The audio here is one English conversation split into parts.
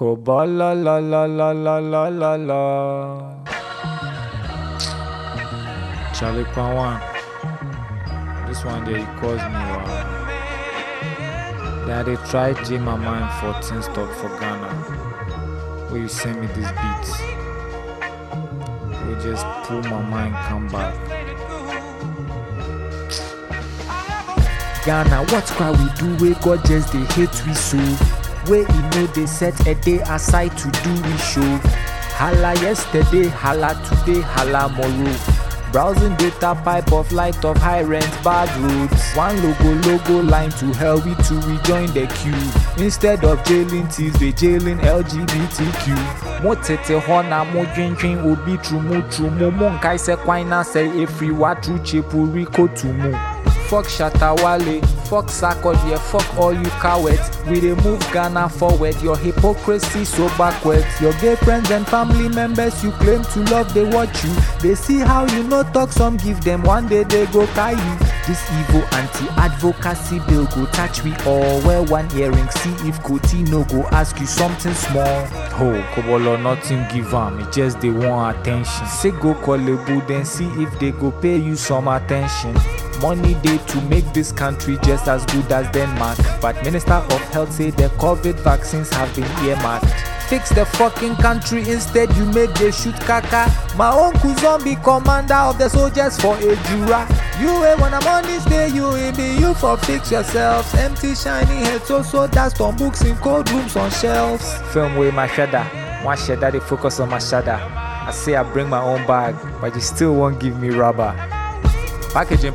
Koba la la la la la la la la. Charlie Pawan. This one there, he calls me. Yeah, they tried J my mind 14 stop for Ghana. Where you send me this beats. We just pull my mind, come back. Ghana, what cry we do? We God just they hate we so. Where you know they set a day aside to do we show. Hala yesterday, hala today, hala tomorrow. Browsing data pipe of light of high rent bad roads. One logo line to hell we to rejoin the queue. Instead of jailing thieves, they jailing LGBTQ. Mo tete hona mo drinking obi trumu mo nkai se kwina say efri wa tru chepu Rico to mo. Fuck Shatawale, fuck Sarkodie, fuck all you cowards. We dey move Ghana forward, your hypocrisy so backwards. Your gay friends and family members you claim to love, they watch you. They see how you no talk, some give them, one day they go carry you. This evil anti-advocacy bill go touch we all. Wear one earring, see if Koti no go ask you something small. Oh, Kobolo, nothing give am, it just they want attention. Say go call a boo, then see if they go pay you some attention. Money day to make this country just as good as Denmark. But Minister of Health say the COVID vaccines have been earmarked. Fix the fucking country, instead you make they shoot kaka. My uncle zombie commander of the soldiers for a jura. You when I'm on this day, you ain't be you for fix yourselves. Empty shiny heads, so dust on books in cold rooms on shelves. Film with my shadow, one shadow they focus on my shadow. I say I bring my own bag, but you still won't give me rubber. Packaging,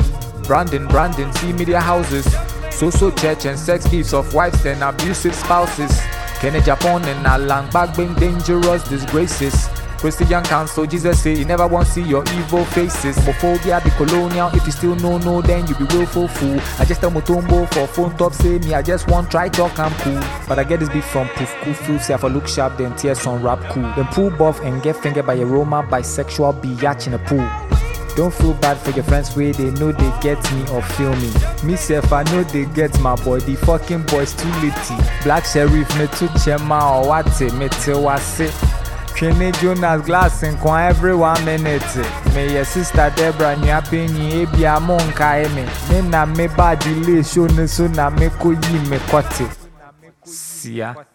branding, see media houses. So church and sex gifts of wives and abusive spouses. Kenya Japan and Alang back being dangerous disgraces. Christian Council, Jesus say he never want to see your evil faces. Homophobia be colonial, if you still know then you be willful fool. I just tell Mutombo for phone top say me, I just want try talk I'm cool. But I get this beat from Poof Kufu, say if I look sharp then tears on rap cool. Then pull buff and get fingered by a Roma bisexual biatch in a pool. Don't feel bad for your friends where they know they get me or feel me. Me self I know they get my boy, the fucking boys too litty. Black Sheriff me too chema or what me te wase. Kenny Jonas glass and kwa every 1 minute. Me your sister Deborah nyapeni ebia monka eme. Me na me ba delay show ne so na me ko yi me kote. Sia.